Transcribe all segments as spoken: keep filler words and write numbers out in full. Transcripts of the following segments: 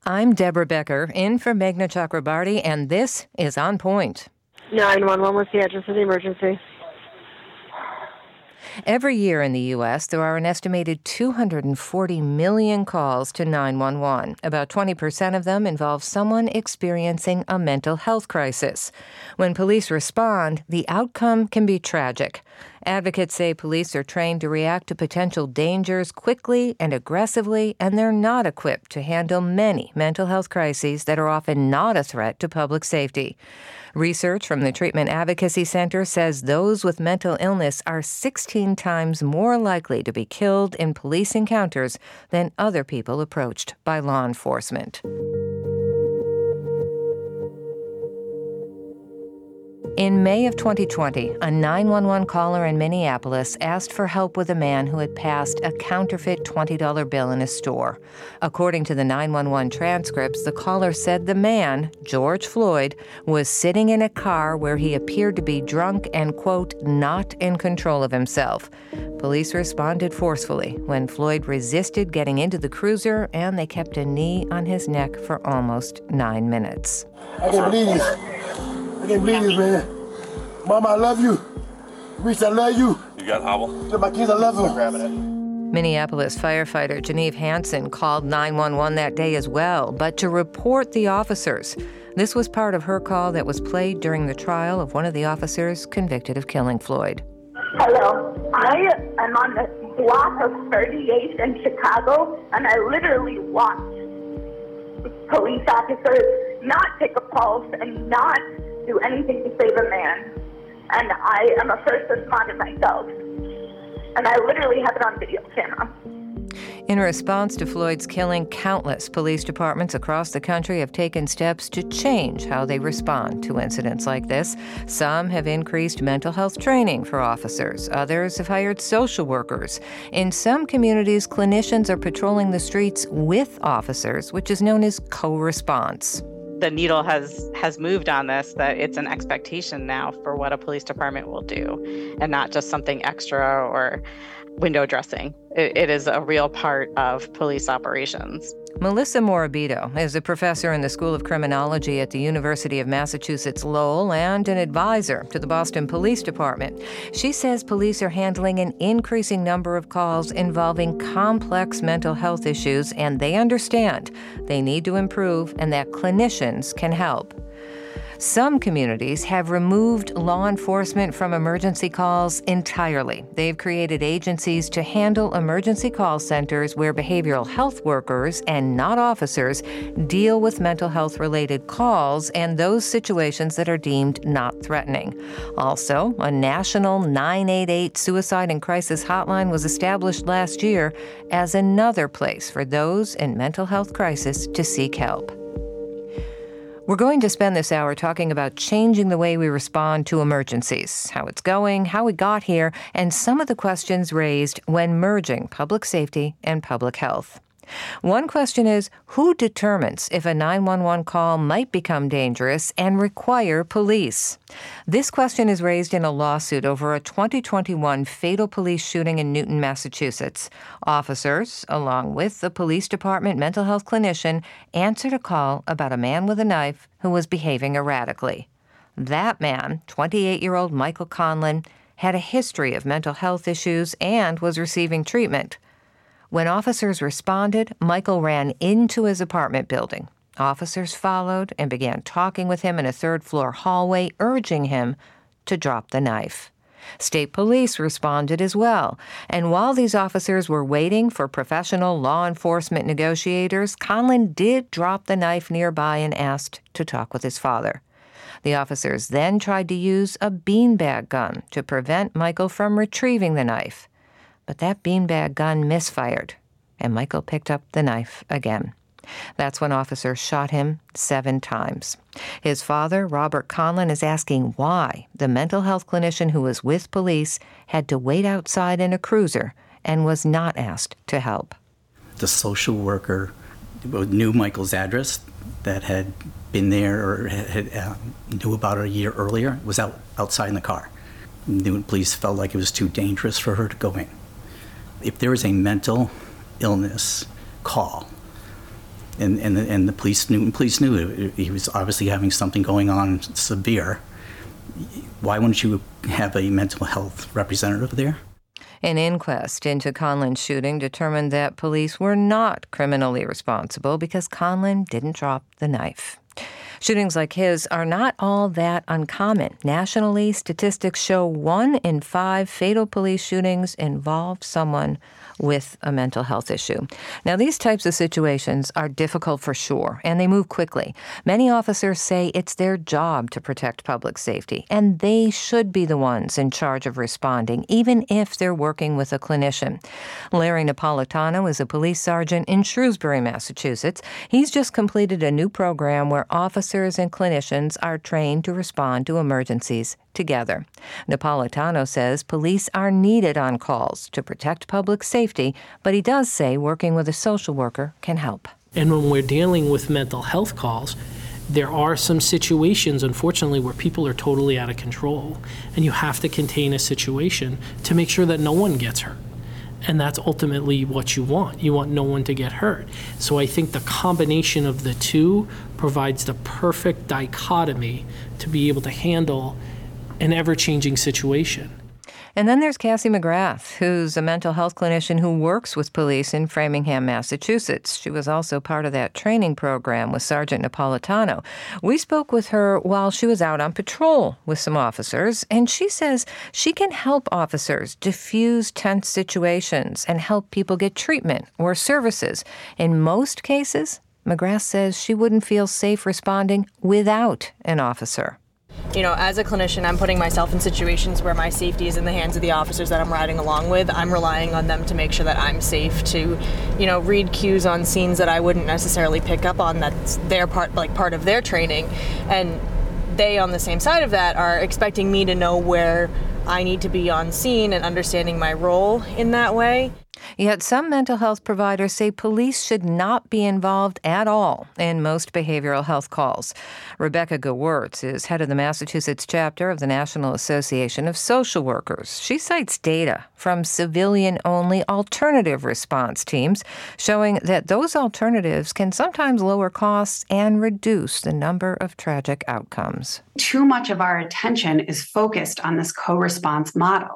I'm Deborah Becker, in for Meghna Chakrabarty, and this is On Point. nine one one, what's the address of the emergency? Every year in the U S, there are an estimated two hundred forty million calls to nine one one. About twenty percent of them involve someone experiencing a mental health crisis. When police respond, the outcome can be tragic. Advocates say police are trained to react to potential dangers quickly and aggressively, and they're not equipped to handle many mental health crises that are often not a threat to public safety. Research from the Treatment Advocacy Center says those with mental illness are sixteen times more likely to be killed in police encounters than other people approached by law enforcement. In May of twenty twenty, a nine one one caller in Minneapolis asked for help with a man who had passed a counterfeit twenty dollar bill in a store. According to the nine one one transcripts, the caller said the man, George Floyd, was sitting in a car where he appeared to be drunk and, quote, not in control of himself. Police responded forcefully when Floyd resisted getting into the cruiser, and they kept a knee on his neck for almost nine minutes. I can't believe this. I can't believe this, man. Mama, I love you. Reese, I love you. You got hobble? Look, my kids, I love them. Grabbing it. Minneapolis firefighter Geneve Hansen called nine one one that day as well, but to report the officers. This was part of her call that was played during the trial of one of the officers convicted of killing Floyd. Hello, I am on the block of thirty-eight in Chicago, and I literally watched police officers not take a pulse and not do anything to save a man. And I am a first responder myself. And I literally have it on video camera. In response to Floyd's killing, countless police departments across the country have taken steps to change how they respond to incidents like this. Some have increased mental health training for officers. Others have hired social workers. In some communities, clinicians are patrolling the streets with officers, which is known as co-response. The needle has has moved on this, that it's an expectation now for what a police department will do, and not just something extra or window dressing. It, it is a real part of police operations. Melissa Morabito is a professor in the School of Criminology at the University of Massachusetts Lowell and an advisor to the Boston Police Department. She says police are handling an increasing number of calls involving complex mental health issues, and they understand they need to improve and that clinicians can help. Some communities have removed law enforcement from emergency calls entirely. They've created agencies to handle emergency call centers where behavioral health workers and not officers deal with mental health-related calls and those situations that are deemed not threatening. Also, a national nine eight eight suicide and crisis hotline was established last year as another place for those in mental health crisis to seek help. We're going to spend this hour talking about changing the way we respond to emergencies, how it's going, how we got here, and some of the questions raised when merging public safety and public health. One question is, who determines if a nine one one call might become dangerous and require police? This question is raised in a lawsuit over a twenty twenty-one fatal police shooting in Newton, Massachusetts. Officers, along with the police department mental health clinician, answered a call about a man with a knife who was behaving erratically. That man, twenty-eight-year-old Michael Conlon, had a history of mental health issues and was receiving treatment. When officers responded, Michael ran into his apartment building. Officers followed and began talking with him in a third-floor hallway, urging him to drop the knife. State police responded as well, and while these officers were waiting for professional law enforcement negotiators, Conlon did drop the knife nearby and asked to talk with his father. The officers then tried to use a beanbag gun to prevent Michael from retrieving the knife. But that beanbag gun misfired, and Michael picked up the knife again. That's when officers shot him seven times. His father, Robert Conlon, is asking why the mental health clinician who was with police had to wait outside in a cruiser and was not asked to help. The social worker knew Michael's address, that had been there or had, uh, knew about it a year earlier, was out outside in the car. Newton police felt like it was too dangerous for her to go in. If there is a mental illness call, And, and, the, and the police knew, police knew he was obviously having something going on severe. Why wouldn't you have a mental health representative there? An inquest into Conlon's shooting determined that police were not criminally responsible because Conlon didn't drop the knife. Shootings like his are not all that uncommon. Nationally, statistics show one in five fatal police shootings involve someone with a mental health issue. Now, these types of situations are difficult for sure, and they move quickly. Many officers say it's their job to protect public safety, and they should be the ones in charge of responding, even if they're working with a clinician. Larry Napolitano is a police sergeant in Shrewsbury, Massachusetts. He's just completed a new program where officers and clinicians are trained to respond to emergencies together. Napolitano says police are needed on calls to protect public safety, but he does say working with a social worker can help. And when we're dealing with mental health calls, there are some situations, unfortunately, where people are totally out of control, and you have to contain a situation to make sure that no one gets hurt. And that's ultimately what you want. You want no one to get hurt. So I think the combination of the two provides the perfect dichotomy to be able to handle an ever-changing situation. And then there's Cassie McGrath, who's a mental health clinician who works with police in Framingham, Massachusetts. She was also part of that training program with Sergeant Napolitano. We spoke with her while she was out on patrol with some officers, and she says she can help officers diffuse tense situations and help people get treatment or services. In most cases, McGrath says she wouldn't feel safe responding without an officer. You know, as a clinician, I'm putting myself in situations where my safety is in the hands of the officers that I'm riding along with. I'm relying on them to make sure that I'm safe, to, you know, read cues on scenes that I wouldn't necessarily pick up on. That's their part, like part of their training. And they, on the same side of that, are expecting me to know where I need to be on scene and understanding my role in that way. Yet some mental health providers say police should not be involved at all in most behavioral health calls. Rebecca Gewirtz is head of the Massachusetts chapter of the National Association of Social Workers. She cites data from civilian-only alternative response teams showing that those alternatives can sometimes lower costs and reduce the number of tragic outcomes. Too much of our attention is focused on this co-response model.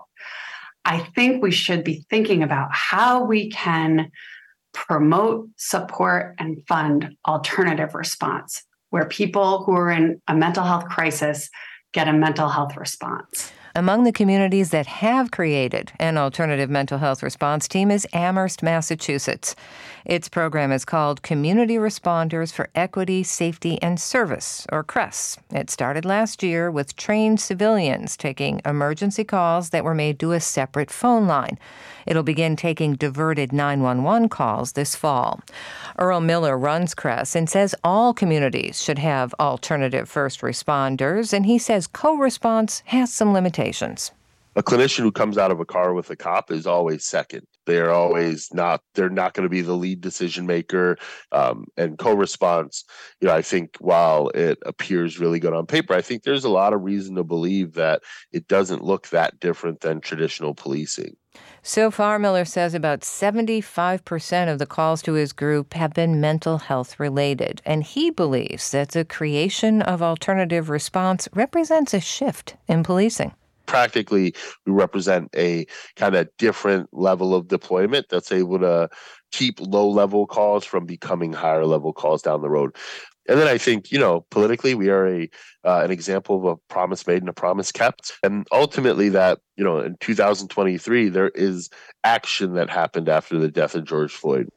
I think we should be thinking about how we can promote, support, and fund alternative response, where people who are in a mental health crisis get a mental health response. Among the communities that have created an alternative mental health response team is Amherst, Massachusetts. Its program is called Community Responders for Equity, Safety, and Service, or CRESS. It started last year with trained civilians taking emergency calls that were made to a separate phone line. It'll begin taking diverted nine one one calls this fall. Earl Miller runs CRESS and says all communities should have alternative first responders, and he says co-response has some limitations. A clinician who comes out of a car with a cop is always second. They're always not, they're not going to be the lead decision maker. Um, and co-response, you know, I think while it appears really good on paper, I think there's a lot of reason to believe that it doesn't look that different than traditional policing. So far, Miller says about seventy-five percent of the calls to his group have been mental health related, and he believes that the creation of alternative response represents a shift in policing. Practically, we represent a kind of different level of deployment that's able to keep low-level calls from becoming higher-level calls down the road. And then I think, you know, politically, we are a uh, an example of a promise made and a promise kept. And ultimately that, you know, in two thousand twenty-three, there is action that happened after the death of George Floyd.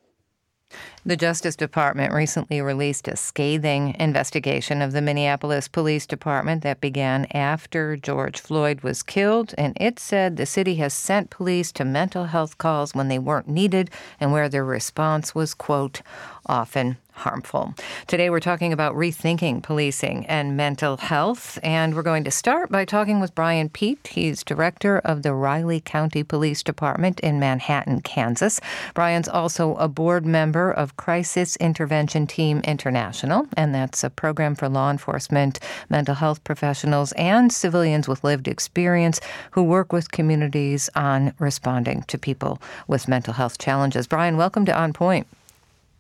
The Justice Department recently released a scathing investigation of the Minneapolis Police Department that began after George Floyd was killed, and it said the city has sent police to mental health calls when they weren't needed and where their response was, quote, often harmful. Today we're talking about rethinking policing and mental health, and we're going to start by talking with Brian Peet. He's director of the Riley County Police Department in Manhattan, Kansas. Brian's also a board member of Crisis Intervention Team International, and that's a program for law enforcement, mental health professionals, and civilians with lived experience who work with communities on responding to people with mental health challenges. Brian, welcome to On Point.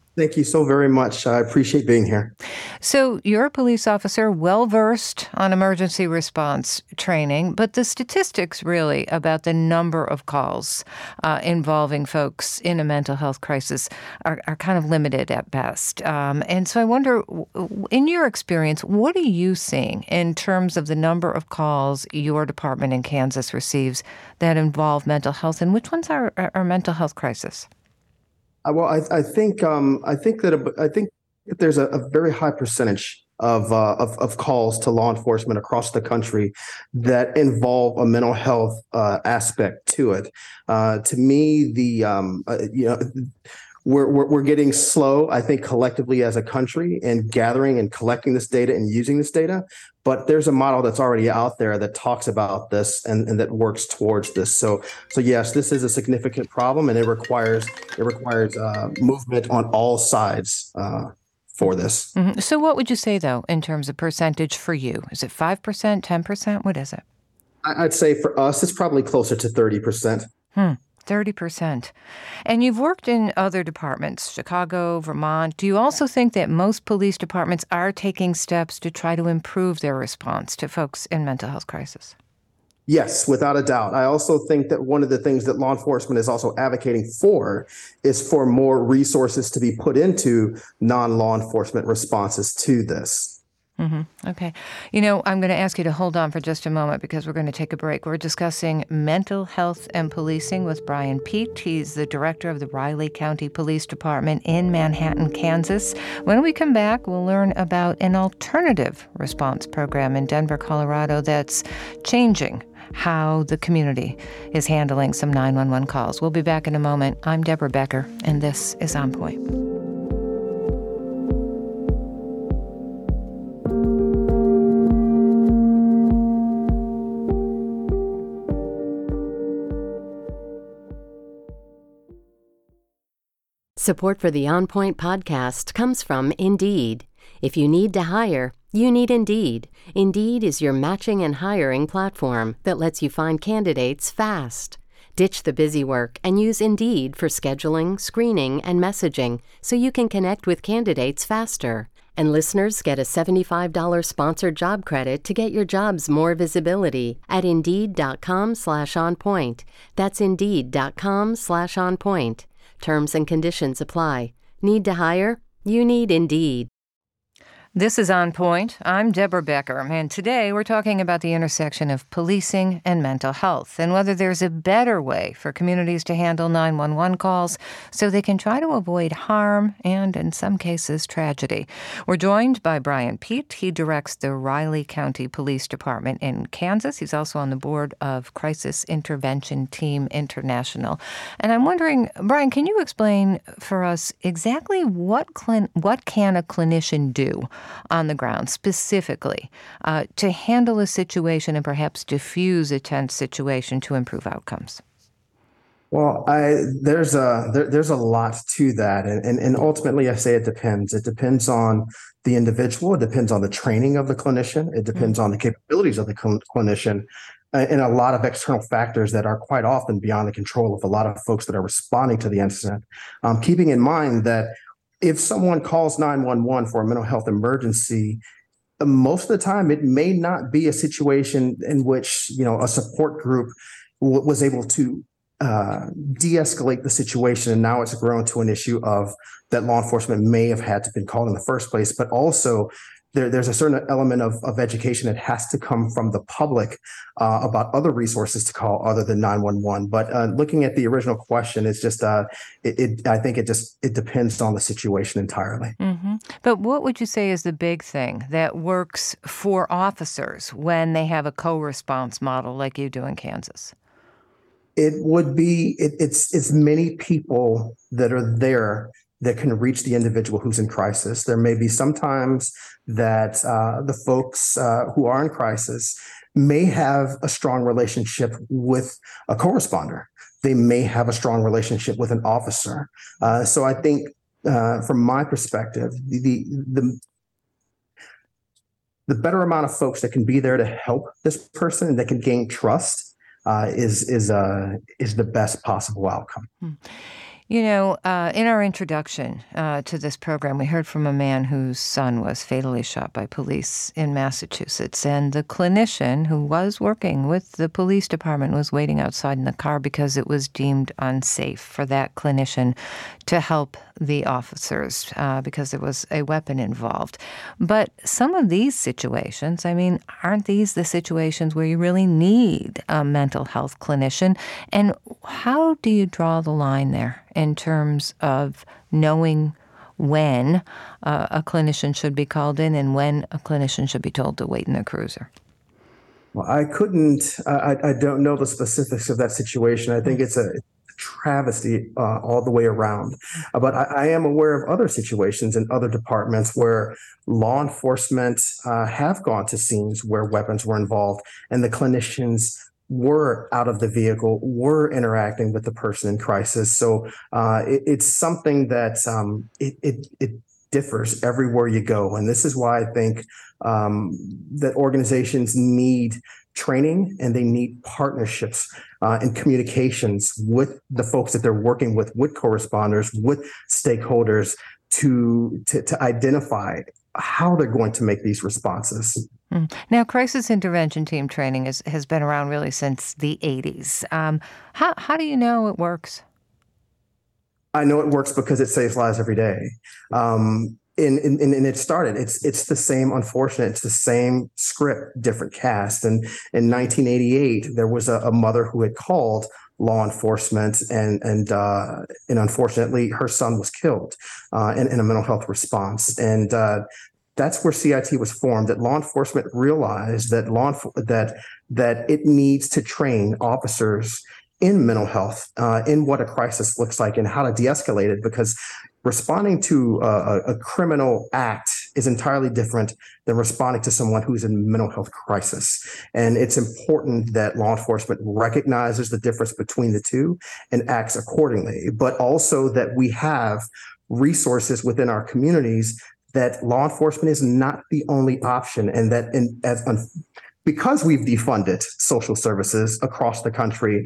Thank you so very much. I appreciate being here. So you're a police officer, well-versed on emergency response training, but the statistics really about the number of calls uh, involving folks in a mental health crisis are, are kind of limited at best. Um, and so I wonder, in your experience, what are you seeing in terms of the number of calls your department in Kansas receives that involve mental health, and which ones are, are, are mental health crisis? Uh, well, I, I think um, I think that a, I think that there's a, a very high percentage of, uh, of of calls to law enforcement across the country that involve a mental health uh, aspect to it. Uh, to me, the um, uh, you know. We're, we're we're getting slow, I think, collectively as a country in gathering and collecting this data and using this data. But there's a model that's already out there that talks about this and, and that works towards this. So so yes, this is a significant problem, and it requires it requires uh, movement on all sides uh, for this. Mm-hmm. So what would you say, though, in terms of percentage for you? Is it five percent, ten percent? What is it? I'd say for us, it's probably closer to thirty percent. Hmm. thirty percent. And you've worked in other departments, Chicago, Vermont. Do you also think that most police departments are taking steps to try to improve their response to folks in mental health crisis? Yes, without a doubt. I also think that one of the things that law enforcement is also advocating for is for more resources to be put into non-law enforcement responses to this. Mm-hmm. Okay. You know, I'm going to ask you to hold on for just a moment because we're going to take a break. We're discussing mental health and policing with Brian Peet. He's the director of the Riley County Police Department in Manhattan, Kansas. When we come back, we'll learn about an alternative response program in Denver, Colorado that's changing how the community is handling some nine one one calls. We'll be back in a moment. I'm Deborah Becker, and this is On Point. Support for the On Point podcast comes from Indeed. If you need to hire, you need Indeed. Indeed is your matching and hiring platform that lets you find candidates fast. Ditch the busy work and use Indeed for scheduling, screening, and messaging so you can connect with candidates faster. And listeners get a seventy-five dollars sponsored job credit to get your jobs more visibility at Indeed.com slash on point. That's Indeed.com slash on point. Terms and conditions apply. Need to hire? You need Indeed. This is On Point. I'm Deborah Becker, and today we're talking about the intersection of policing and mental health and whether there's a better way for communities to handle nine one one calls so they can try to avoid harm and, in some cases, tragedy. We're joined by Brian Peet. He directs the Riley County Police Department in Kansas. He's also on the board of Crisis Intervention Team International. And I'm wondering, Brian, can you explain for us exactly what clin- what can a clinician do on the ground specifically uh, to handle a situation and perhaps diffuse a tense situation to improve outcomes? Well, I there's a there, there's a lot to that, and, and and ultimately, I say it depends. It depends on the individual. It depends on the training of the clinician. It depends mm-hmm. on the capabilities of the cl- clinician, uh, and a lot of external factors that are quite often beyond the control of a lot of folks that are responding to the incident. Um, keeping in mind that if someone calls nine one one for a mental health emergency, most of the time it may not be a situation in which, you know, a support group w- was able to uh, de-escalate the situation, and now it's grown to an issue of that law enforcement may have had to been called in the first place, but also There, there's a certain element of, of education that has to come from the public uh, about other resources to call other than nine one one. But uh, looking at the original question, it's just, uh, it, it, I think it just, it depends on the situation entirely. Mm-hmm. But what would you say is the big thing that works for officers when they have a co-response model like you do in Kansas? It would be, it, it's, it's many people that are there that can reach the individual who's in crisis. There may be sometimes that uh, the folks uh, who are in crisis may have a strong relationship with a co-responder. They may have a strong relationship with an officer. Uh, so I think uh, from my perspective, the, the the better amount of folks that can be there to help this person and that can gain trust uh, is is uh, is the best possible outcome. Hmm. You know, uh, in our introduction uh, to this program, we heard from a man whose son was fatally shot by police in Massachusetts. And the clinician who was working with the police department was waiting outside in the car because it was deemed unsafe for that clinician to help the officers uh, because there was a weapon involved. But some of these situations, I mean, aren't these the situations where you really need a mental health clinician? And how do you draw the line there in terms of knowing when uh, a clinician should be called in and when a clinician should be told to wait in their cruiser? Well, I couldn't, I, I don't know the specifics of that situation. I think it's a travesty uh, all the way around. Uh, but I, I am aware of other situations in other departments where law enforcement uh, have gone to scenes where weapons were involved and the clinicians were out of the vehicle, were interacting with the person in crisis. So uh, it, it's something that um, it, it, it differs everywhere you go. And this is why I think um, that organizations need training and they need partnerships uh, and communications with the folks that they're working with, with corresponders, with stakeholders to, to, to identify how they're going to make these responses. Now, crisis intervention team training is, has been around really since the eighties. Um, how, how do you know it works? I know it works because it saves lives every day. Um, and, and, and it started, it's it's the same, unfortunate, it's the same script, different cast. And in nineteen eighty-eight, there was a, a mother who had called law enforcement and and uh, and unfortunately her son was killed uh, in, in a mental health response. And uh, that's where C I T was formed, that law enforcement realized that law that that it needs to train officers in mental health, uh, in what a crisis looks like and how to de-escalate it, because responding to a, a criminal act is entirely different than responding to someone who's in mental health crisis. And it's important that law enforcement recognizes the difference between the two and acts accordingly, but also that we have resources within our communities that law enforcement is not the only option, and that in, as un, because we've defunded social services across the country,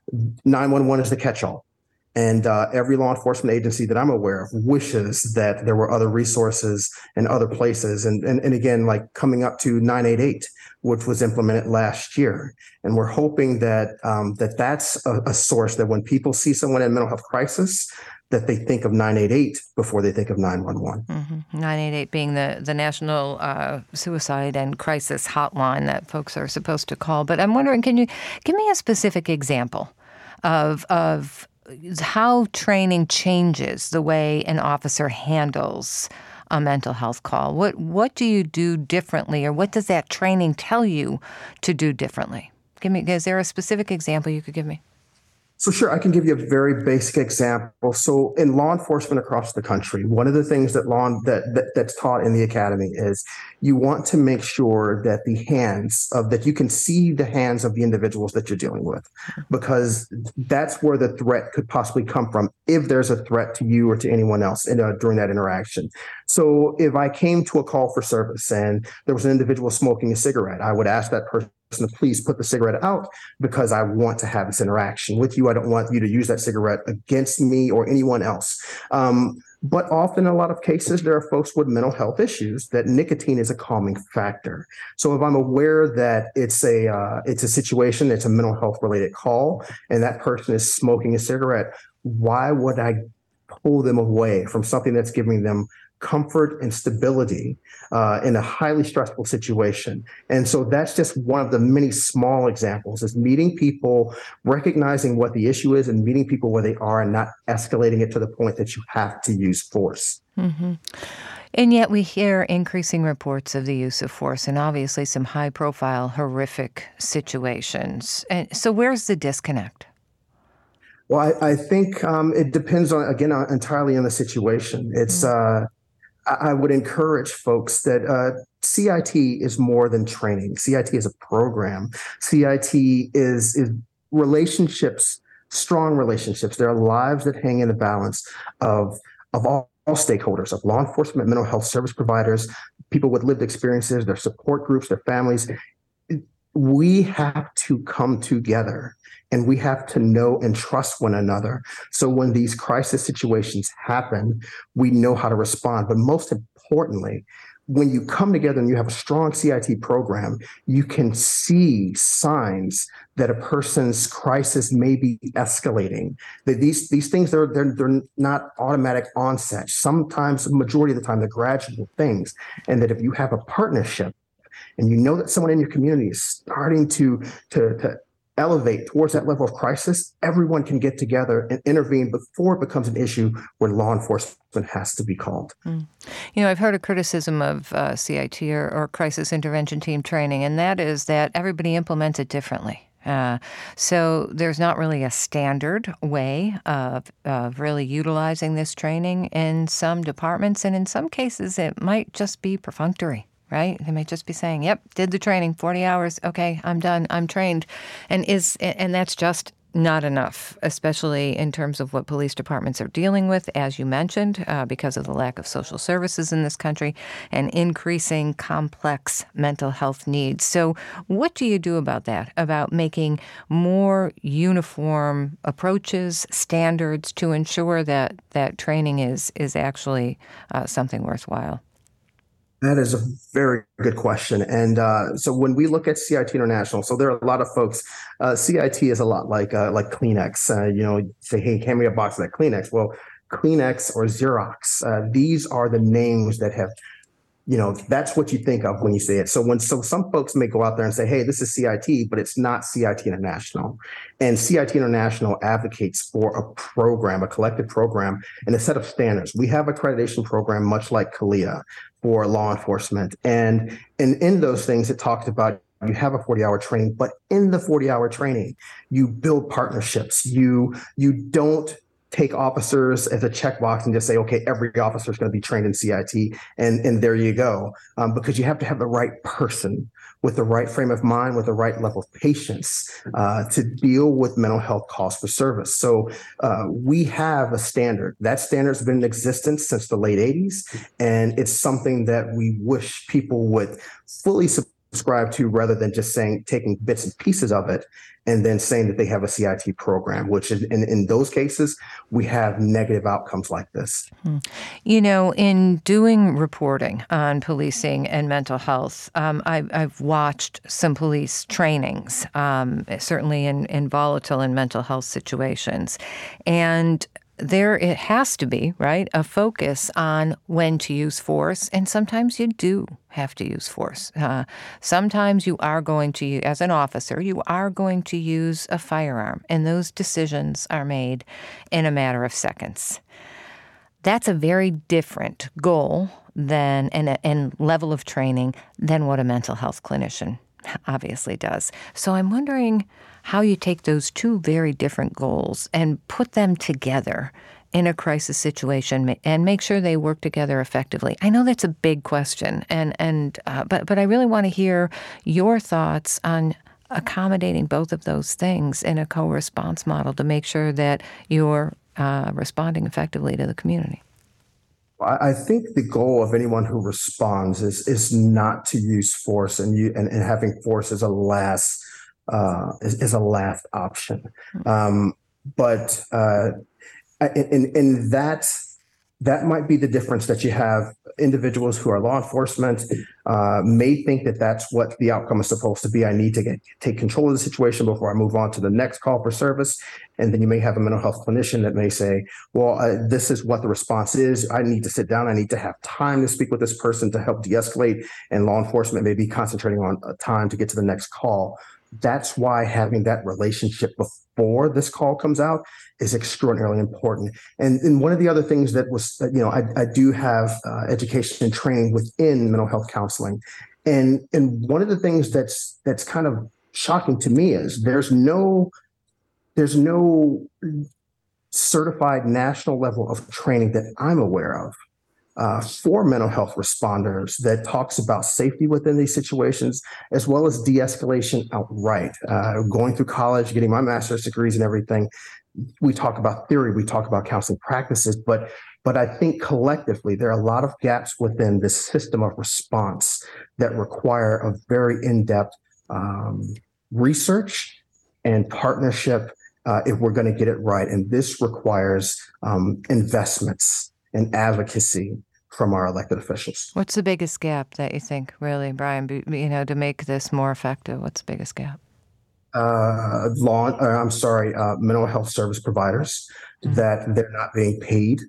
nine one one is the catch-all. And uh, every law enforcement agency that I'm aware of wishes that there were other resources in other places. And, and, and again, like coming up to nine eight eight, which was implemented last year. And we're hoping that um, that that's a, a source that when people see someone in mental health crisis, that they think of nine eight eight before they think of nine one one. Mm-hmm. nine eight eight being the, the National uh, Suicide and Crisis Hotline that folks are supposed to call. But I'm wondering, can you give me a specific example of of how training changes the way an officer handles a mental health call? What what do you do differently, or what does that training tell you to do differently? Give me, is there a specific example you could give me? So sure, I can give you a very basic example. So in law enforcement across the country, one of the things that law that, that that's taught in the academy is you want to make sure that the hands of that you can see the hands of the individuals that you're dealing with, because that's where the threat could possibly come from if there's a threat to you or to anyone else in, uh, during that interaction. So if I came to a call for service and there was an individual smoking a cigarette, I would ask that person to please put the cigarette out because I want to have this interaction with you. I don't want you to use that cigarette against me or anyone else. Um, but often, in a lot of cases, there are folks with mental health issues that nicotine is a calming factor. So if I'm aware that it's a uh, it's a situation, it's a mental health related call, and that person is smoking a cigarette, why would I pull them away from something that's giving them comfort and stability uh, in a highly stressful situation? And so that's just one of the many small examples, is meeting people, recognizing what the issue is and meeting people where they are and not escalating it to the point that you have to use force. Mm-hmm. And yet we hear increasing reports of the use of force and obviously some high profile, horrific situations. And so where's the disconnect? Well, I, I think um, it depends on, again, on, entirely on the situation. It's, mm-hmm. uh, I would encourage folks that uh, C I T is more than training. C I T is a program. C I T is, is relationships, strong relationships. There are lives that hang in the balance of, of all, all stakeholders, of law enforcement, mental health service providers, people with lived experiences, their support groups, their families. We have to come together and we have to know and trust one another. So when these crisis situations happen, we know how to respond. But most importantly, when you come together and you have a strong C I T program, you can see signs that a person's crisis may be escalating. That these these things are they're they're not automatic onset. Sometimes, the majority of the time, they're gradual things. And that if you have a partnership, and you know that someone in your community is starting to to to elevate towards that level of crisis, everyone can get together and intervene before it becomes an issue where law enforcement has to be called. Mm. You know, I've heard a criticism of uh, C I T or, or crisis intervention team training, and that is that everybody implements it differently. Uh, so there's not really a standard way of, of really utilizing this training in some departments, and in some cases it might just be perfunctory. Right? They may just be saying, yep, did the training, forty hours. Okay, I'm done. I'm trained. And is and that's just not enough, especially in terms of what police departments are dealing with, as you mentioned, uh, because of the lack of social services in this country and increasing complex mental health needs. So what do you do about that, about making more uniform approaches, standards to ensure that that training is, is actually uh, something worthwhile? That is a very good question. And uh, so when we look at C I T International, so there are a lot of folks, uh, C I T is a lot like uh, like Kleenex. Uh, you know, say, hey, hand me a box of that Kleenex. Well, Kleenex or Xerox, uh, these are the names that have, you know, that's what you think of when you say it. So when so some folks may go out there and say, hey, this is C I T, but it's not C I T International. And C I T International advocates for a program, a collective program, and a set of standards. We have accreditation program, much like CALEA, for law enforcement. And, and in those things, it talks about you have a forty-hour training, but in the forty-hour training, you build partnerships. You you don't take officers as a checkbox and just say, okay, every officer is going to be trained in C I T, and, and there you go. Um, because you have to have the right person with the right frame of mind, with the right level of patience uh, to deal with mental health calls for service. So uh, we have a standard. That standard's been in existence since the late eighties, and it's something that we wish people would fully subscribe to rather than just saying, taking bits and pieces of it and then saying that they have a C I T program, which in, in, in those cases, we have negative outcomes like this. You know, in doing reporting on policing and mental health, um, I've, I've watched some police trainings, um, certainly in, in volatile and mental health situations. And there it has to be, right, a focus on when to use force, and sometimes you do have to use force. Uh, sometimes you are going to, as an officer, you are going to use a firearm, and those decisions are made in a matter of seconds. That's a very different goal than and, and level of training than what a mental health clinician obviously does. So I'm wondering how you take those two very different goals and put them together in a crisis situation and make sure they work together effectively. I know that's a big question, and and uh, but but I really want to hear your thoughts on accommodating both of those things in a co-response model to make sure that you're uh, responding effectively to the community. I think the goal of anyone who responds is is not to use force, and you and, and having force as a last uh, is, is a last option. Um, but uh, in in that that might be the difference, that you have individuals who are law enforcement uh, may think that that's what the outcome is supposed to be. I need to get take control of the situation before I move on to the next call for service. And then you may have a mental health clinician that may say, well, uh, this is what the response is. I need to sit down. I need to have time to speak with this person to help de-escalate. And law enforcement may be concentrating on uh, time to get to the next call. That's why having that relationship before this call comes out is extraordinarily important. And, and one of the other things that was, you know, I, I do have uh, education and training within mental health counseling. And, and one of the things that's that's kind of shocking to me is there's no there's no certified national level of training that I'm aware of Uh, for mental health responders that talks about safety within these situations, as well as de-escalation outright. Uh, going through college, getting my master's degrees and everything, we talk about theory, we talk about counseling practices, but but I think collectively there are a lot of gaps within this system of response that require a very in-depth um, research and partnership uh, if we're going to get it right. And this requires um, investments and advocacy from our elected officials. What's the biggest gap that you think, really, Brian, you know, to make this more effective? What's the biggest gap? Uh, law, uh, I'm sorry, uh, mental health service providers, mm-hmm. that they're not being paid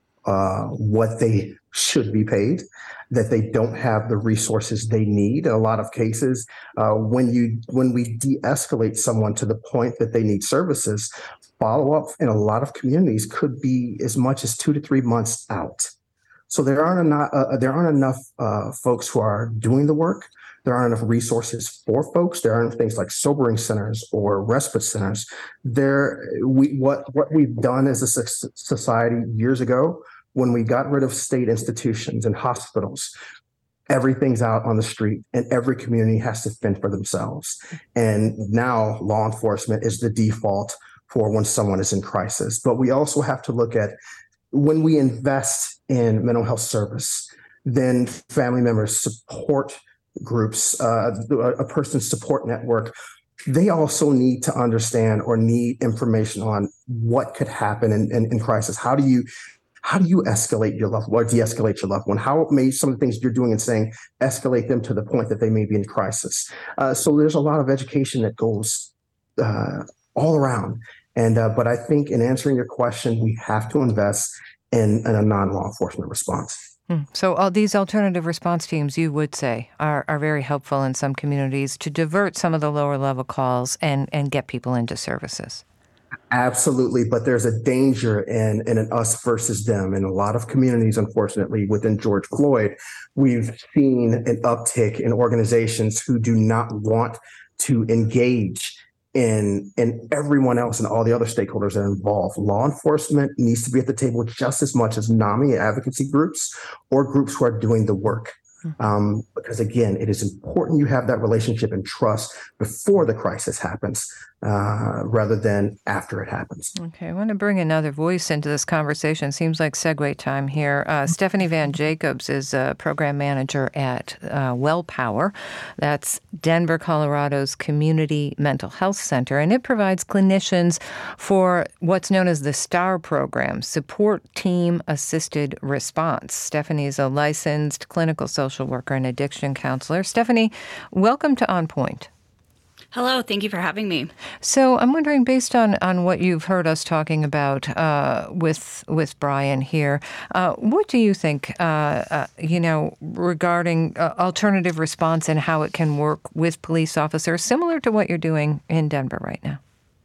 uh, what they should be paid, that they don't have the resources they need. In a lot of cases, uh, when you when we de-escalate someone to the point that they need services, follow-up in a lot of communities could be as much as two to three months out. So there aren't enough, uh, there aren't enough uh, folks who are doing the work. There aren't enough resources for folks. There aren't things like sobering centers or respite centers. There, we what what we've done as a society years ago when we got rid of state institutions and hospitals. Everything's out on the street, and every community has to fend for themselves. And now law enforcement is the default for when someone is in crisis. But we also have to look at when we invest in mental health service, then family members, support groups, uh, a person's support network, they also need to understand or need information on what could happen in, in, in crisis. How do you how do you escalate your loved one or de-escalate your loved one? How may some of the things you're doing and saying escalate them to the point that they may be in crisis? Uh, so there's a lot of education that goes uh, all around. And uh, but I think in answering your question, we have to invest in, in a non-law enforcement response. Hmm. So all these alternative response teams, you would say, are, are very helpful in some communities to divert some of the lower level calls and, and get people into services. Absolutely. But there's a danger in, in an us versus them. In a lot of communities, unfortunately, within George Floyd, we've seen an uptick in organizations who do not want to engage in, in everyone else and all the other stakeholders that are involved. Law enforcement needs to be at the table just as much as NAMI advocacy groups or groups who are doing the work. Um, because again, it is important you have that relationship and trust before the crisis happens, uh, rather than after it happens. Okay, I want to bring another voice into this conversation. Seems like segue time here. Uh, Stephanie Van Jacobs is a program manager at uh, WellPower. That's Denver, Colorado's Community Mental Health Center, and it provides clinicians for what's known as the STAR program, Support Team Assisted Response. Stephanie is a licensed clinical social worker and addiction counselor. Stephanie, welcome to On Point. Hello, thank you for having me. So I'm wondering, based on, on what you've heard us talking about uh, with with Brian here, uh, what do you think, uh, uh, you know, regarding uh, alternative response and how it can work with police officers, similar to what you're doing in Denver right now?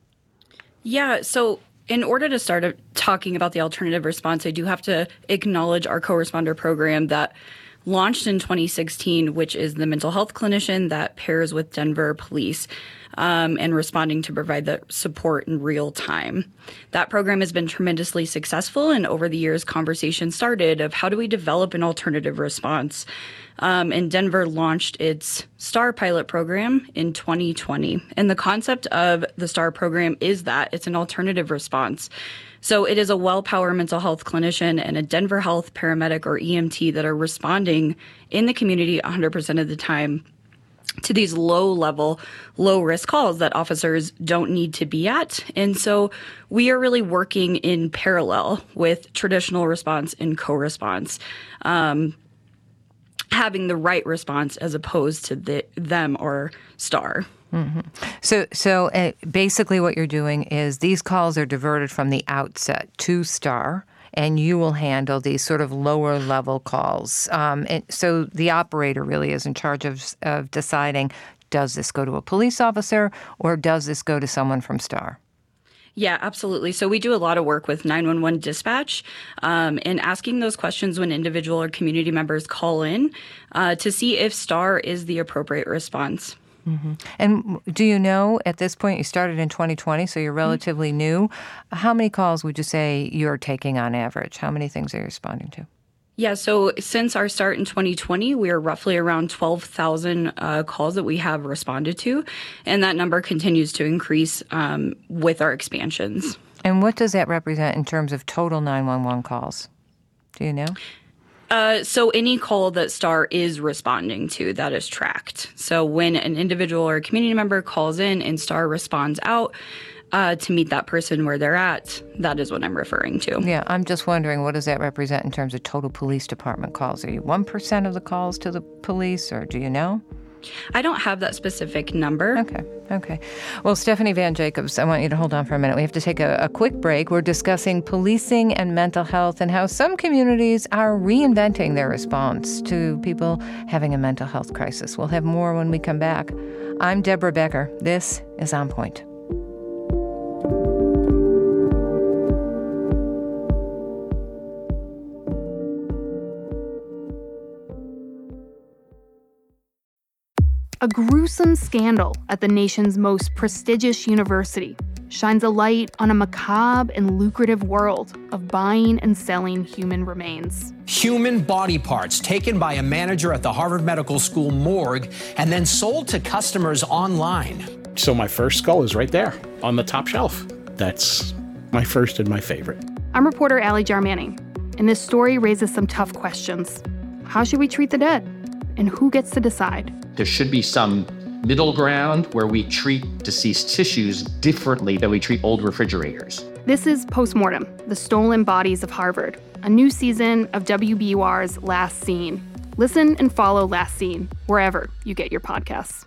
Yeah, so in order to start talking about the alternative response, I do have to acknowledge our co-responder program that launched in twenty sixteen, which is the mental health clinician that pairs with Denver police um, and responding to provide the support in real time. That program has been tremendously successful, and over the years, conversations started of how do we develop an alternative response. Um, and Denver launched its STAR pilot program in twenty twenty. And the concept of the STAR program is that it's an alternative response. So it is a WellPower mental health clinician and a Denver Health paramedic or E M T that are responding in the community one hundred percent of the time to these low-level, low-risk calls that officers don't need to be at. And so we are really working in parallel with traditional response and co-response, um, having the right response as opposed to the, them or STAR. Mm-hmm. So, so uh, basically what you're doing is these calls are diverted from the outset to STAR, and you will handle these sort of lower level calls. Um, and so the operator really is in charge of, of deciding, does this go to a police officer or does this go to someone from STAR? Yeah, absolutely. So we do a lot of work with nine one one dispatch um, and asking those questions when individual or community members call in uh, to see if STAR is the appropriate response. Mm-hmm. And do you know, at this point, you started in twenty twenty, so you're relatively mm-hmm. new. How many calls would you say you're taking on average? How many things are you responding to? Yeah, so since our start in twenty twenty, we are roughly around twelve thousand uh, calls that we have responded to, and that number continues to increase um, with our expansions. And what does that represent in terms of total nine one one calls? Do you know? Uh, so any call that STAR is responding to, that is tracked. So when an individual or a community member calls in and STAR responds out uh, to meet that person where they're at, that is what I'm referring to. Yeah, I'm just wondering, what does that represent in terms of total police department calls? Are you one percent of the calls to the police, or do you know? I don't have that specific number. Okay, okay. Well, Stephanie Van Jacobs, I want you to hold on for a minute. We have to take a, a quick break. We're discussing policing and mental health and how some communities are reinventing their response to people having a mental health crisis. We'll have more when we come back. I'm Deborah Becker. This is On Point. A gruesome scandal at the nation's most prestigious university shines a light on a macabre and lucrative world of buying and selling human remains. Human body parts taken by a manager at the Harvard Medical School morgue and then sold to customers online. So my first skull is right there on the top shelf. That's my first and my favorite. I'm reporter Allie Jar Manning, and this story raises some tough questions. How should we treat the dead? And who gets to decide? There should be some middle ground where we treat deceased tissues differently than we treat old refrigerators. This is Postmortem, The Stolen Bodies of Harvard, a new season of W B U R's Last Scene. Listen and follow Last Scene wherever you get your podcasts.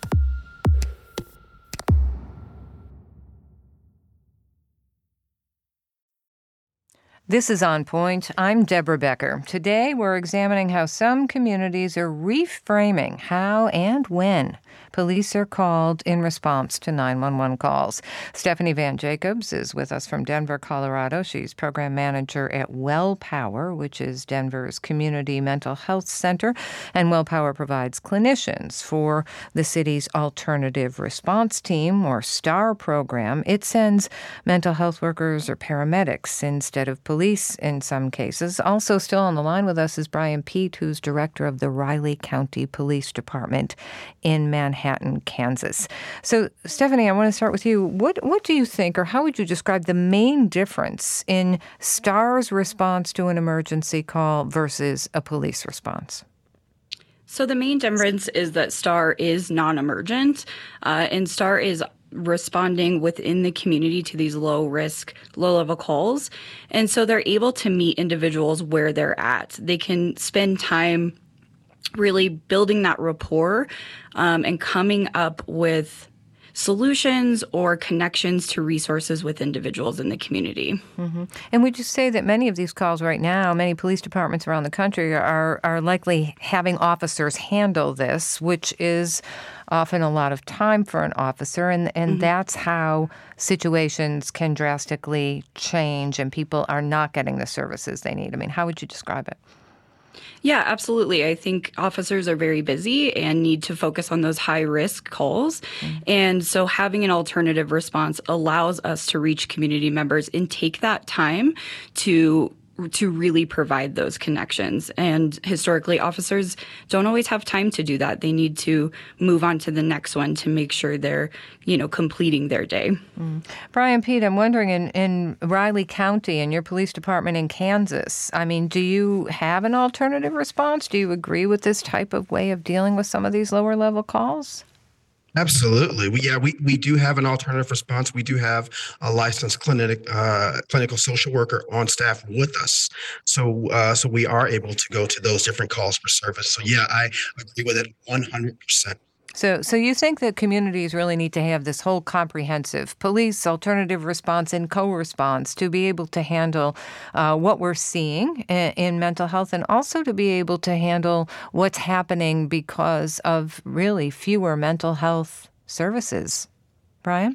This is On Point. I'm Deborah Becker. Today, we're examining how some communities are reframing how and when police are called in response to nine one one calls. Stephanie Van Jacobs is with us from Denver, Colorado. She's program manager at WellPower, which is Denver's community mental health center. And WellPower provides clinicians for the city's alternative response team, or STAR program. It sends mental health workers or paramedics instead of police in some cases. Also still on the line with us is Brian Peet, who's director of the Riley County Police Department in Manhattan, Kansas. So, Stephanie, I want to start with you. What what do you think, or how would you describe the main difference in STAR's response to an emergency call versus a police response? So the main difference is that STAR is non-emergent, uh, and STAR is responding within the community to these low risk, low level calls. And so they're able to meet individuals where they're at. They can spend time really building that rapport um, and coming up with solutions or connections to resources with individuals in the community. Mm-hmm. And would you say that many of these calls right now, many police departments around the country are, are likely having officers handle this, which is often a lot of time for an officer, and, and mm-hmm. that's how situations can drastically change and people are not getting the services they need? I mean, how would you describe it? Yeah, absolutely. I think officers are very busy and need to focus on those high-risk calls. Mm-hmm. And so having an alternative response allows us to reach community members and take that time to to really provide those connections. And historically, officers don't always have time to do that. They need to move on to the next one to make sure they're, you know, completing their day. Mm. Brian Peet, I'm wondering, in, in Riley County and your police department in Kansas, I mean, do you have an alternative response? Do you agree with this type of way of dealing with some of these lower level calls? Absolutely. We, yeah, we, we do have an alternative response. We do have a licensed clinic, uh, clinical social worker on staff with us. So uh, so we are able to go to those different calls for service. So, yeah, I agree with it one hundred percent. So so you think that communities really need to have this whole comprehensive police, alternative response, and co-response to be able to handle uh, what we're seeing in, in mental health, and also to be able to handle what's happening because of really fewer mental health services. Brian?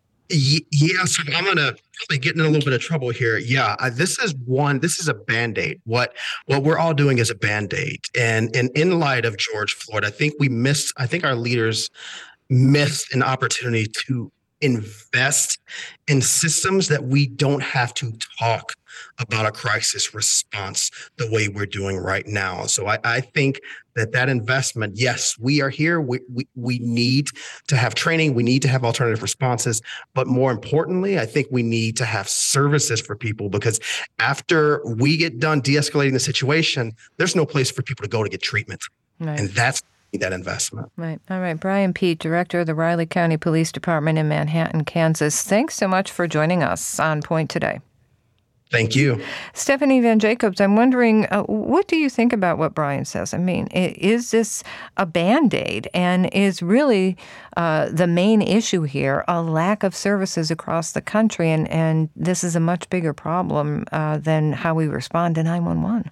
Yeah, so I'm going to probably get in a little bit of trouble here. Yeah, I, this is one, this is a Band-Aid. What what we're all doing is a Band-Aid. And, and in light of George Floyd, I think we missed, I think our leaders missed an opportunity to invest in systems that we don't have to talk about a crisis response the way we're doing right now. So I, I think that that investment, yes, we are here. We, we we need to have training. We need to have alternative responses. But more importantly, I think we need to have services for people, because after we get done de-escalating the situation, there's no place for people to go to get treatment. Right. And that's that investment. Right. All right. Brian Peet, Director of the Riley County Police Department in Manhattan, Kansas. Thanks so much for joining us on Point today. Thank you. Stephanie Van Jacobs, I'm wondering, uh, what do you think about what Brian says? I mean, is this a Band-Aid? And is really uh, the main issue here a lack of services across the country? And, and this is a much bigger problem uh, than how we respond to nine one one.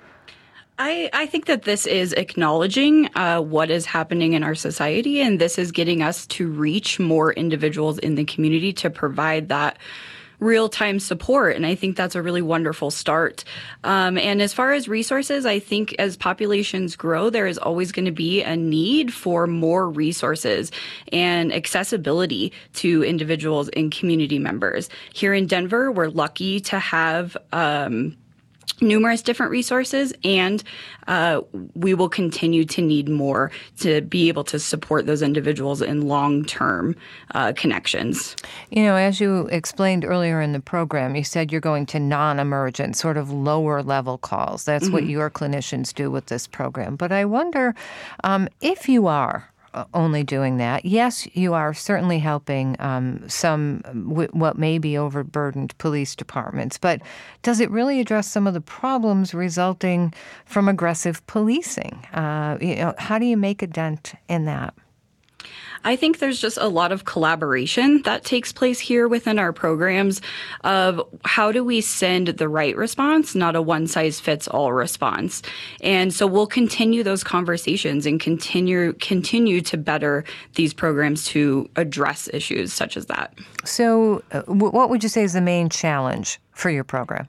I, I think that this is acknowledging uh, what is happening in our society, and this is getting us to reach more individuals in the community to provide that real-time support. And I think that's a really wonderful start. Um, and as far as resources, I think as populations grow, there is always going to be a need for more resources and accessibility to individuals and community members. Here in Denver, we're lucky to have um, numerous different resources, and uh, we will continue to need more to be able to support those individuals in long-term uh, connections. You know, as you explained earlier in the program, you said you're going to non-emergent, sort of lower-level calls. That's mm-hmm. what your clinicians do with this program. But I wonder um, if you are only doing that. Yes, you are certainly helping um, some w- what may be overburdened police departments, but does it really address some of the problems resulting from aggressive policing? Uh, you know, how do you make a dent in that? I think there's just a lot of collaboration that takes place here within our programs of how do we send the right response, not a one-size-fits-all response. And so we'll continue those conversations and continue continue to better these programs to address issues such as that. So uh, what would you say is the main challenge for your program?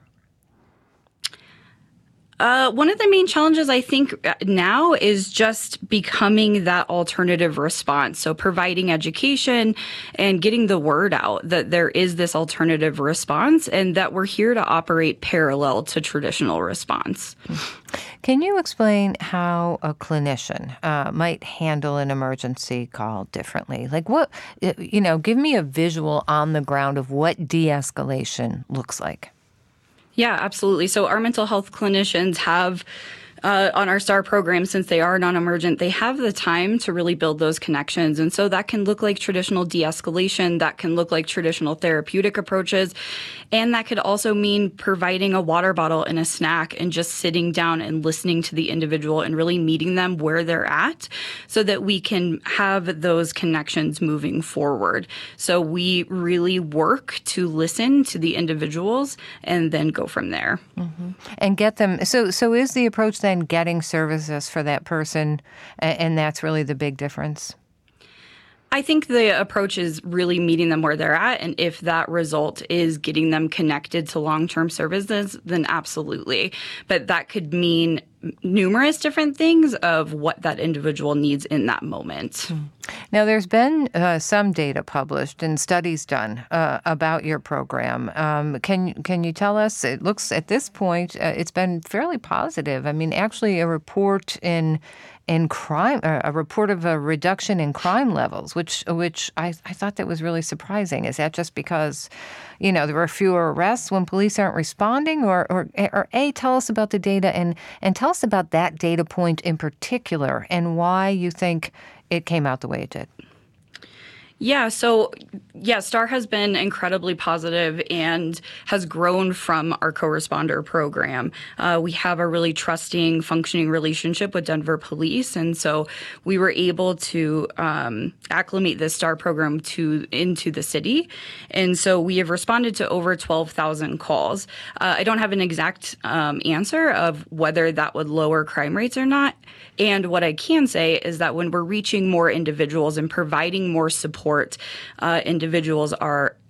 Uh, one of the main challenges, I think, now is just becoming that alternative response. So providing education and getting the word out that there is this alternative response and that we're here to operate parallel to traditional response. Can you explain how a clinician uh, might handle an emergency call differently? Like what, you know, give me a visual on the ground of what de-escalation looks like. Yeah, absolutely. So our mental health clinicians have Uh, on our STAR program, since they are non-emergent, they have the time to really build those connections. And so that can look like traditional de-escalation, that can look like traditional therapeutic approaches, and that could also mean providing a water bottle and a snack and just sitting down and listening to the individual and really meeting them where they're at so that we can have those connections moving forward. So we really work to listen to the individuals and then go from there. Mm-hmm. And get them. So, so is the approach that then getting services for that person, and that's really the big difference? I think the approach is really meeting them where they're at, and if that result is getting them connected to long-term services, then absolutely. But that could mean numerous different things of what that individual needs in that moment. Now, there's been uh, some data published and studies done uh, about your program. Um, can can you tell us? It looks at this point uh, it's been fairly positive. I mean, actually, a report in in crime, uh, a report of a reduction in crime levels, which which I, I thought that was really surprising. Is that just because, you know, there were fewer arrests when police aren't responding, or or, or A, tell us about the data and and tell us about that data point in particular and why you think it came out the way it did. Yeah, so yeah, STAR has been incredibly positive and has grown from our co-responder program. Uh, we have a really trusting, functioning relationship with Denver Police, and so we were able to um, acclimate this STAR program to into the city. And so we have responded to over twelve thousand calls. Uh, I don't have an exact um, answer of whether that would lower crime rates or not. And what I can say is that when we're reaching more individuals and providing more support, uh, individuals are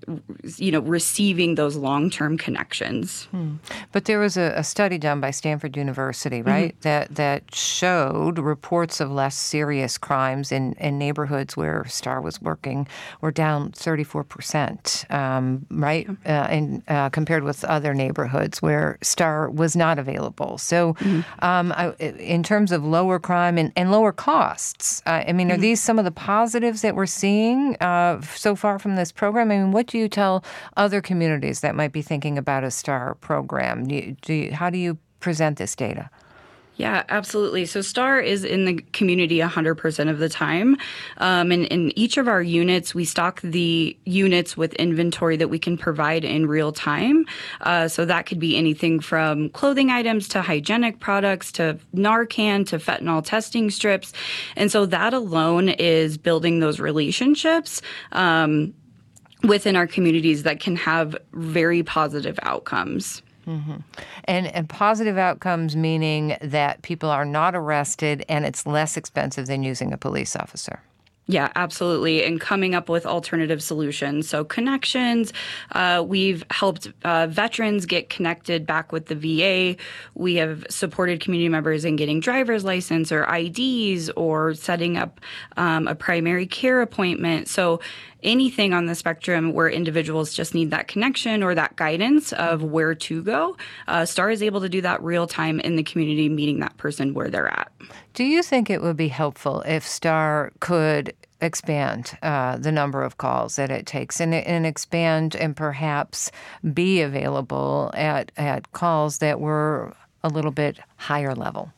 you know, receiving those long-term connections. Hmm. But there was a, a study done by Stanford University, right, mm-hmm. that that showed reports of less serious crimes in, in neighborhoods where STAR was working were down thirty-four percent, um, right, uh, in, uh, compared with other neighborhoods where STAR was not available. So mm-hmm. um, I, in terms of lower crime and, and lower costs, uh, I mean, mm-hmm. are these some of the positives that we're seeing uh, so far from this program? I mean, what do you tell other communities that might be thinking about a STAR program? Do you, do you, how do you present this data? Yeah, absolutely. So STAR is in the community one hundred percent of the time. Um, and in each of our units, we stock the units with inventory that we can provide in real time. Uh, so that could be anything from clothing items to hygienic products to Narcan to fentanyl testing strips. And so that alone is building those relationships um, within our communities that can have very positive outcomes. Mm-hmm. And, and positive outcomes meaning that people are not arrested and it's less expensive than using a police officer. Yeah, absolutely. And coming up with alternative solutions. So connections, uh, we've helped uh, veterans get connected back with the V A. We have supported community members in getting driver's license or I Ds or setting up um, a primary care appointment. So anything on the spectrum where individuals just need that connection or that guidance of where to go, uh, STAR is able to do that real time in the community, meeting that person where they're at. Do you think it would be helpful if STAR could expand uh, the number of calls that it takes and, and expand and perhaps be available at, at calls that were a little bit higher level?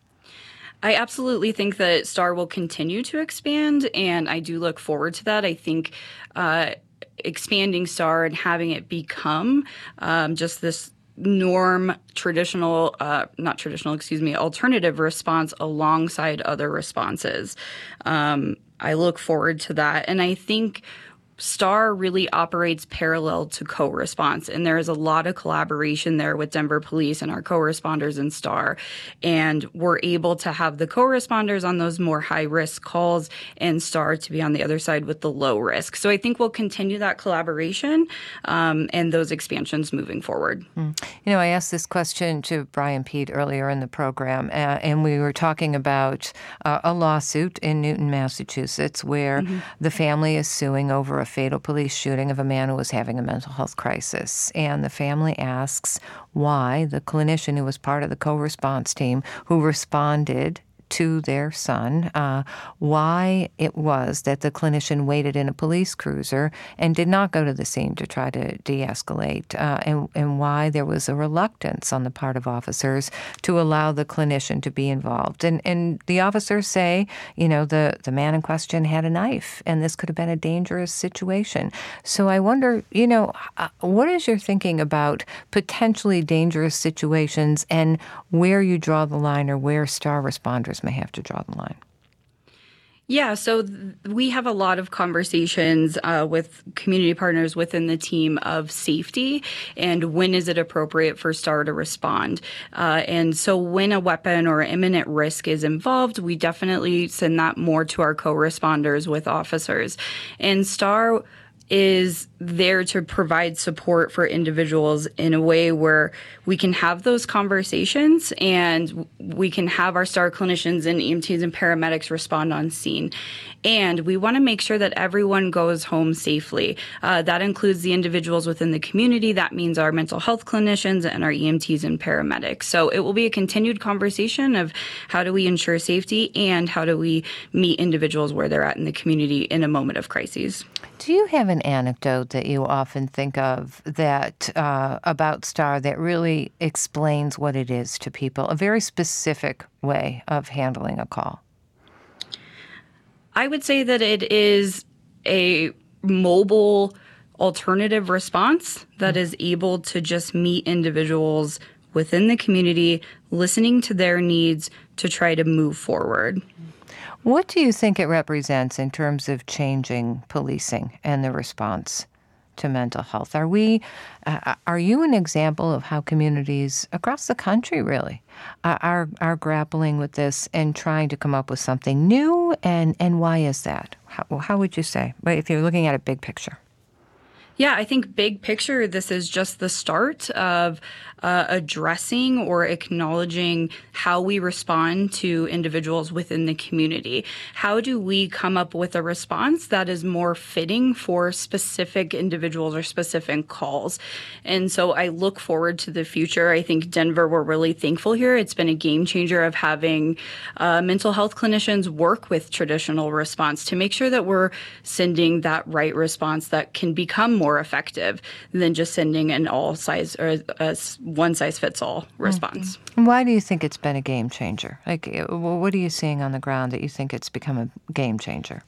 I absolutely think that STAR will continue to expand, and I do look forward to that. I think uh, expanding STAR and having it become um, just this norm, traditional, uh, not traditional, excuse me, alternative response alongside other responses. Um, I look forward to that. And I think STAR really operates parallel to co-response, and there is a lot of collaboration there with Denver Police and our co-responders in STAR, and we're able to have the co-responders on those more high-risk calls and STAR to be on the other side with the low risk. So I think we'll continue that collaboration um, and those expansions moving forward. Mm. You know, I asked this question to Brian Pete earlier in the program, uh, and we were talking about uh, a lawsuit in Newton, Massachusetts, where mm-hmm. the family is suing over a fatal police shooting of a man who was having a mental health crisis. And the family asks why the clinician who was part of the co-response team who responded to their son, uh, why it was that the clinician waited in a police cruiser and did not go to the scene to try to de-escalate, uh, and, and why there was a reluctance on the part of officers to allow the clinician to be involved. And and the officers say, you know, the, the man in question had a knife, and this could have been a dangerous situation. So I wonder, you know, what is your thinking about potentially dangerous situations and where you draw the line or where STAR responders may have to draw the line? Yeah, so th- we have a lot of conversations uh, with community partners within the team of safety and when is it appropriate for STAR to respond. Uh, and so when a weapon or imminent risk is involved, we definitely send that more to our co-responders with officers. And STAR is there to provide support for individuals in a way where we can have those conversations and we can have our STAR clinicians and E M Ts and paramedics respond on scene. And we want to make sure that everyone goes home safely. Uh, that includes the individuals within the community. That means our mental health clinicians and our E M Ts and paramedics. So it will be a continued conversation of how do we ensure safety and how do we meet individuals where they're at in the community in a moment of crises. Do you have an anecdote that you often think of that uh, about STAR that really explains what it is to people, a very specific way of handling a call? I would say that it is a mobile alternative response that is able to just meet individuals within the community, listening to their needs to try to move forward. What do you think it represents in terms of changing policing and the response to mental health? Are we, uh, are you an example of how communities across the country really uh, are are grappling with this and trying to come up with something new? And, and why is that? How, how would you say, if you're looking at a big picture? Yeah, I think big picture, this is just the start of uh, addressing or acknowledging how we respond to individuals within the community. How do we come up with a response that is more fitting for specific individuals or specific calls? And so I look forward to the future. I think Denver, we're really thankful here. It's been a game changer of having uh, mental health clinicians work with traditional response to make sure that we're sending that right response that can become more effective than just sending an all size or a one size fits all response. Mm-hmm. Why do you think it's been a game changer? Like, what are you seeing on the ground that you think it's become a game changer?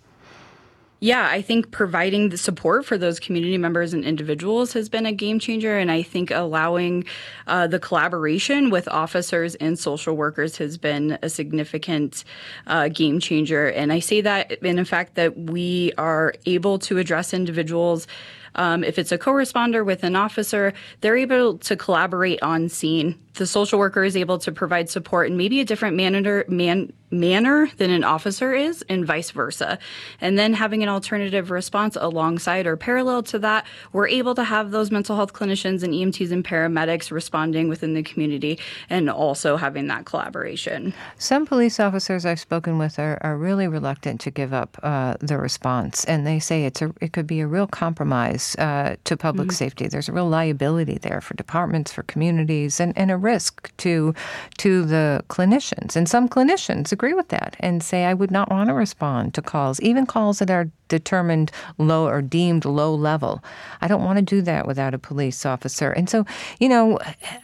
Yeah, I think providing the support for those community members and individuals has been a game changer. And I think allowing uh, the collaboration with officers and social workers has been a significant uh, game changer. And I say that in the fact that we are able to address individuals. Um, if it's a co-responder with an officer, they're able to collaborate on scene. The social worker is able to provide support in maybe a different manner, man, manner than an officer is, and vice versa. And then having an alternative response alongside or parallel to that, we're able to have those mental health clinicians and E M Ts and paramedics responding within the community and also having that collaboration. Some police officers I've spoken with are, are really reluctant to give up uh, the response, and they say it's a, it could be a real compromise uh, to public mm-hmm. safety. There's a real liability there for departments, for communities, and, and a risk to to the clinicians. And some clinicians agree with that and say, I would not want to respond to calls, even calls that are determined low or deemed low level. I don't want to do that without a police officer. And so, you know,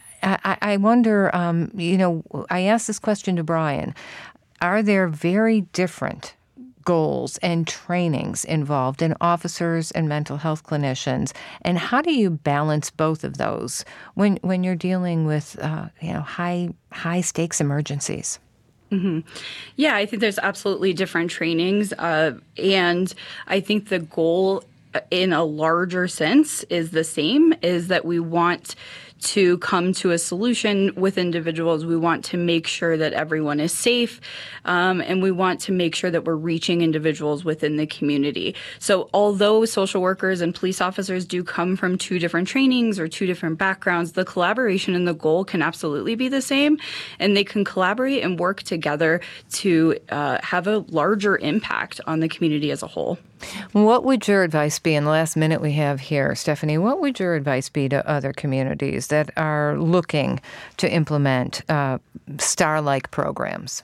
I, I wonder, um, you know, I asked this question to Brian. Are there very different goals and trainings involved in officers and mental health clinicians? And how do you balance both of those when when you're dealing with, uh, you know, high high stakes emergencies? Mm-hmm. Yeah, I think there's absolutely different trainings. Uh, and I think the goal in a larger sense is the same, is that we want to come to a solution with individuals. We want to make sure that everyone is safe, um, and we want to make sure that we're reaching individuals within the community. So although social workers and police officers do come from two different trainings or two different backgrounds, the collaboration and the goal can absolutely be the same, and they can collaborate and work together to uh, have a larger impact on the community as a whole. What would your advice be in the last minute we have here, Stephanie? What would your advice be to other communities that are looking to implement uh, STAR-like programs?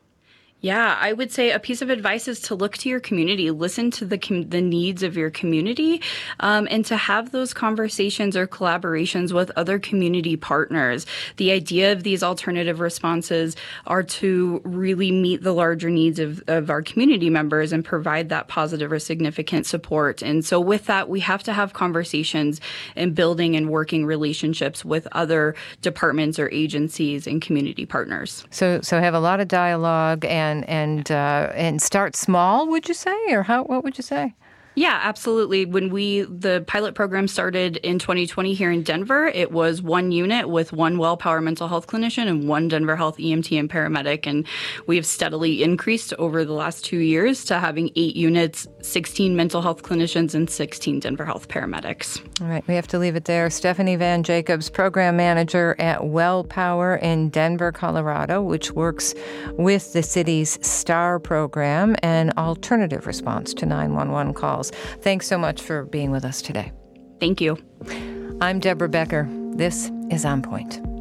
Yeah, I would say a piece of advice is to look to your community, listen to the com- the needs of your community, um, and to have those conversations or collaborations with other community partners. The idea of these alternative responses are to really meet the larger needs of, of our community members and provide that positive or significant support. And so with that, we have to have conversations and building and working relationships with other departments or agencies and community partners. So, so have a lot of dialogue and And and uh, and start small, would you say, or how? What would you say? Yeah, absolutely. When we, the pilot program started in twenty twenty here in Denver, it was one unit with one WellPower mental health clinician and one Denver Health E M T and paramedic. And we have steadily increased over the last two years to having eight units, sixteen mental health clinicians, and sixteen Denver Health paramedics. All right, we have to leave it there. Stephanie Van Jacobs, program manager at WellPower in Denver, Colorado, which works with the city's STAR program and alternative response to nine one one calls. Thanks so much for being with us today. Thank you. I'm Deborah Becker. This is On Point.